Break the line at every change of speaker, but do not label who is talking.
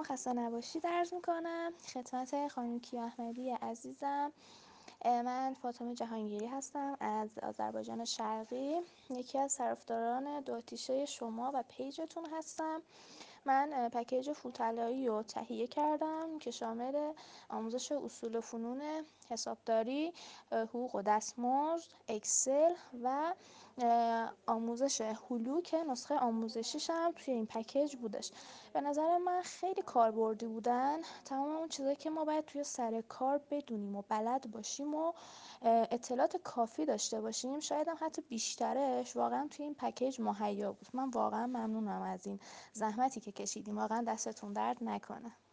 خسته نباشید عرض میکنم خدمت خانم کیا احمدی عزیزم. من فاطمه جهانگیری هستم از آذربایجان شرقی، یکی از طرفداران دوتیشه شما و پیجتون هستم. من پکیج فوتلایی رو تهیه کردم که شامل آموزش اصول و فنون حسابداری، حقوق و دستمزد، اکسل و آموزش هلو که نسخه آموزشیش هم توی این پکیج بودش. به نظر من خیلی کاربردی بودن. تمام اون چیزایی که ما باید توی سر کار بدونیم و بلد باشیم و اطلاعات کافی داشته باشیم، شاید هم حتی بیشترش واقعا توی این پکیج مهیا بود. من واقعا ممنونم از این زحمتی که کشیدیم. واقعا دستتون درد نکنه.